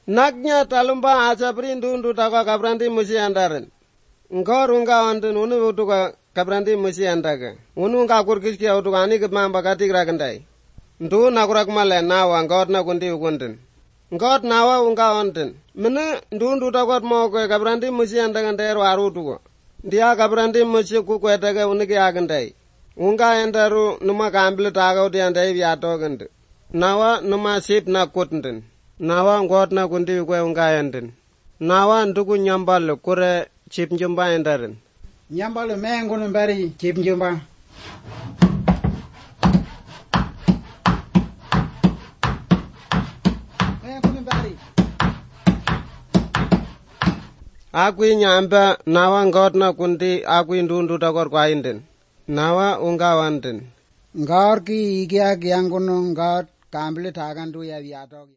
Naknya talumba achapri ndundu takwa kabrandi musi andaren. Ngor unga ondin unu utuka kabrandi musi andaka. Unu unga kurkishki utuka ani kipmamba katikra kandai. Ndu nakurak male nawa ngor na kundi ukundin. Ngor nawa unga ondin. Mene ndundu takwa mokwe kabrandi musi andaka ndero arutuko. Ndia kabrandi musi kukwetaka uniki akandai. Unga endaru numa kambili taka uti andai vyatokandi. Nawa numa sip na kutndin. Nawa ngor na kundi ukwe unga endin. Nawa nduku nyambalo kure chip njumba endarin. Nyambalo mengu numbari chip njumba. Mengu numbari. Akwi nyamba nawa ngor na kundi akwi ndundu takor kwa indin. Nawa unga wandin. Ngor ki igia giangunu ngor kambili tagandu ya viatogi.